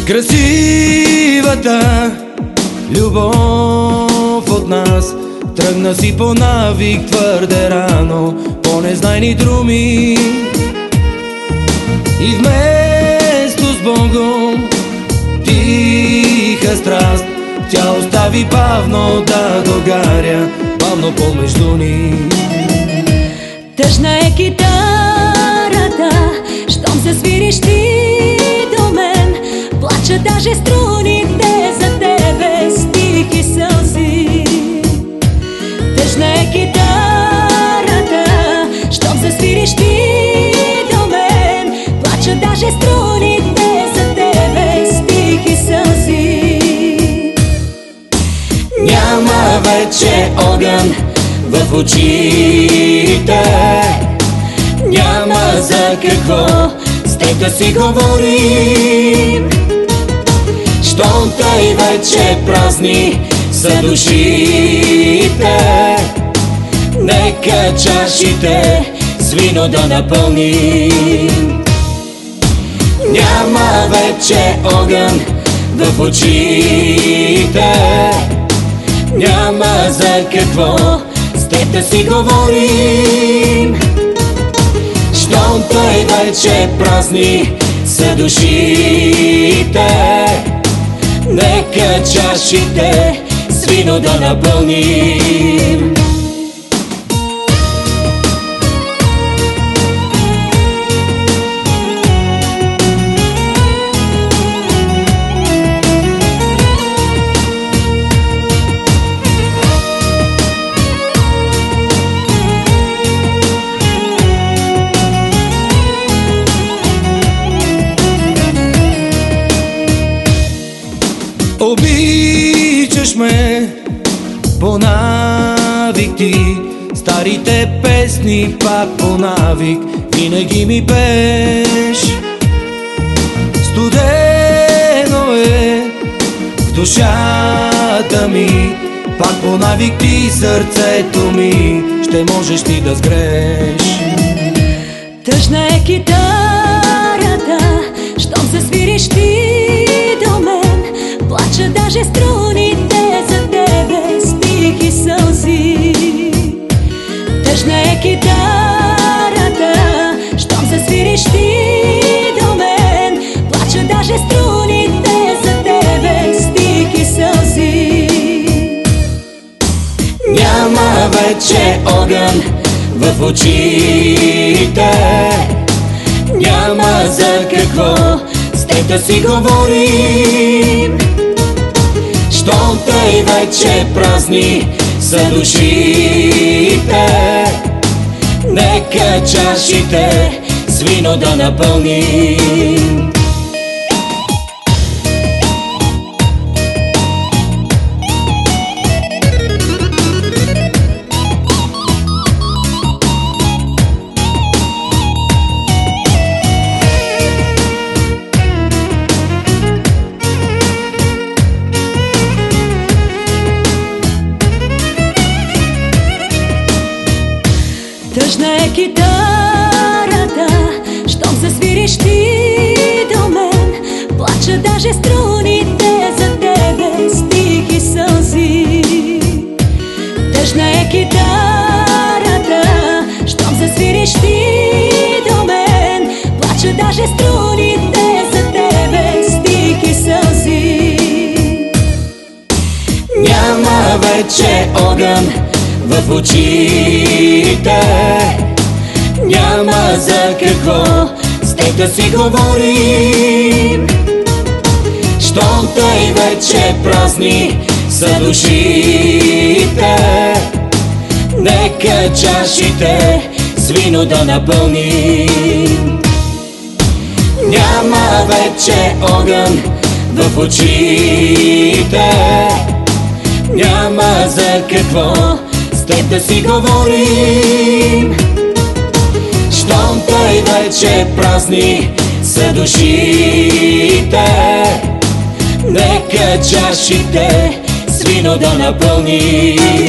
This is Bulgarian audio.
Красивата любов от нас тръгна си по навик твърде рано, по незнайни друми. И вместо с Богом тиха страст, тя остави бавно да догаря, бавно помежду ни. Тъжна е китарата, щом се свириш ти до мен. Плача даже струните за тебе с тихи сълзи. Тъжна е китарата, щом се свириш ти до мен. Плача даже струните за тебе с тихи сълзи. Няма вече огън в очите, няма за какво с теб да си говорим. Щом тъй вече празни са душите, нека чашите с вино да напълним. Няма вече огън в очите, няма за какво с теб да си говорим. Щом тъй вече празни са душите, нека чашите с вино да напълним. Обичаш ме по навик ти, старите песни пак по навик винаги ми пееш. Студено е в душата ми, пак по навик ти сърцето ми ще можеш ти да сгреш. Тъжна е китарата, щом се свириш ти до мен. Плача даже струните за тебе с тихи сълзи. Тъжна е китарата, щом се свириш ти до мен. Плача даже струните за тебе с тихи сълзи. Няма вече огън в очите, няма за какво с теб да си говорим. Щом тъй вече празни са душите, нека чашите с вино да напълним. Тъжна е китарата, щом се свириш ти до мен. Плача даже струните за тебе с тихи сълзи. Тъжна е китарата, щом се свириш ти до мен. Плача даже струните за тебе с тихи сълзи. Няма вече огън в очите, няма за какво с теб да си говорим. Щом тъй вече празни са душите, нека чашите с вино да напълним. Няма вече огън в очите, няма за какво с теб да си говорим. Щом тъй вече празни са душите, нека чашите с вино да напълним.